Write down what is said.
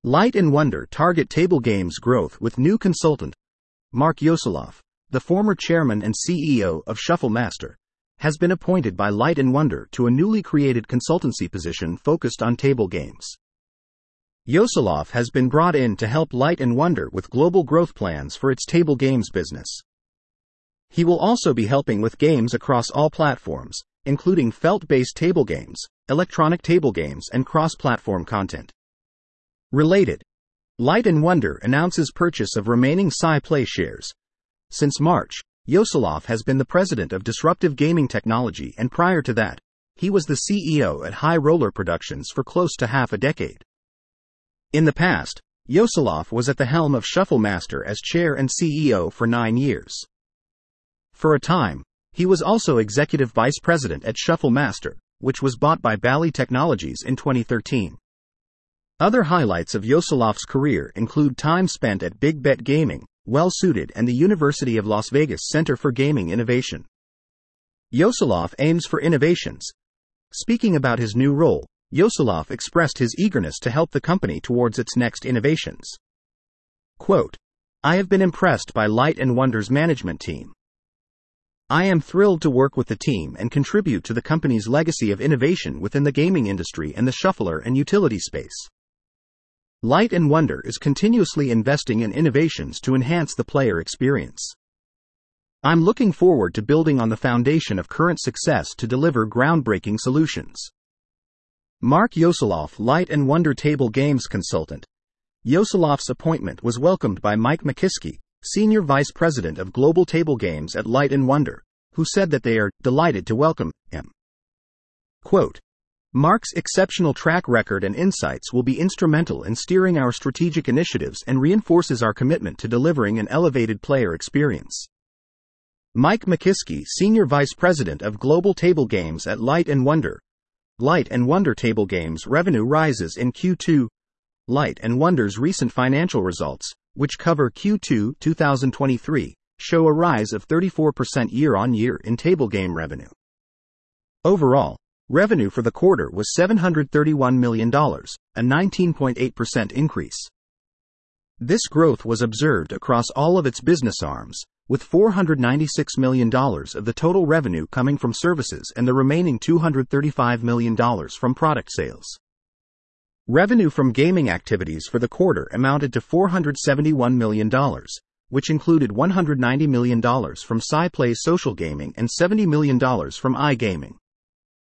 Light & Wonder target table games growth with new consultant. Mark Yoseloff, the former chairman and CEO of Shuffle Master, has been appointed by Light & Wonder to a newly created consultancy position focused on table games. Yoseloff has been brought in to help Light & Wonder with global growth plans for its table games business. He will also be helping with games across all platforms, including felt-based table games, electronic table games, and cross-platform content. Related, Light & Wonder announces purchase of remaining SciPlay shares. Since March, Yoseloff has been the president of Disruptive Gaming Technology, and prior to that, he was the CEO at High Roller Productions for close to half a decade. In the past, Yoseloff was at the helm of Shuffle Master as chair and CEO for 9 years. For a time, he was also executive vice president at Shuffle Master, which was bought by Bally Technologies in 2013. Other highlights of Yoseloff's career include time spent at Big Bet Gaming, Well Suited, and the University of Las Vegas Center for Gaming Innovation. Yoseloff aims for innovations. Speaking about his new role, Yoseloff expressed his eagerness to help the company towards its next innovations. Quote, "I have been impressed by Light & Wonder's management team. I am thrilled to work with the team and contribute to the company's legacy of innovation within the gaming industry and the shuffler and utility space. Light & Wonder is continuously investing in innovations to enhance the player experience. I'm looking forward to building on the foundation of current success to deliver groundbreaking solutions." Mark Yoseloff, Light & Wonder table games consultant. Yoseloff's appointment was welcomed by Mike McKiskey, Senior Vice President of Global Table Games at Light & Wonder, who said that they are delighted to welcome him. Quote, "Mark's exceptional track record and insights will be instrumental in steering our strategic initiatives and reinforces our commitment to delivering an elevated player experience." Mike McKiskey, Senior Vice President of Global Table Games at Light & Wonder. Light & Wonder Table Games revenue rises in Q2. Light & Wonder's recent financial results, which cover Q2 2023, show a rise of 34% year-on-year in table game revenue. Overall, revenue for the quarter was $731 million, a 19.8% increase. This growth was observed across all of its business arms, with $496 million of the total revenue coming from services and the remaining $235 million from product sales. Revenue from gaming activities for the quarter amounted to $471 million, which included $190 million from SciPlay's social gaming and $70 million from iGaming.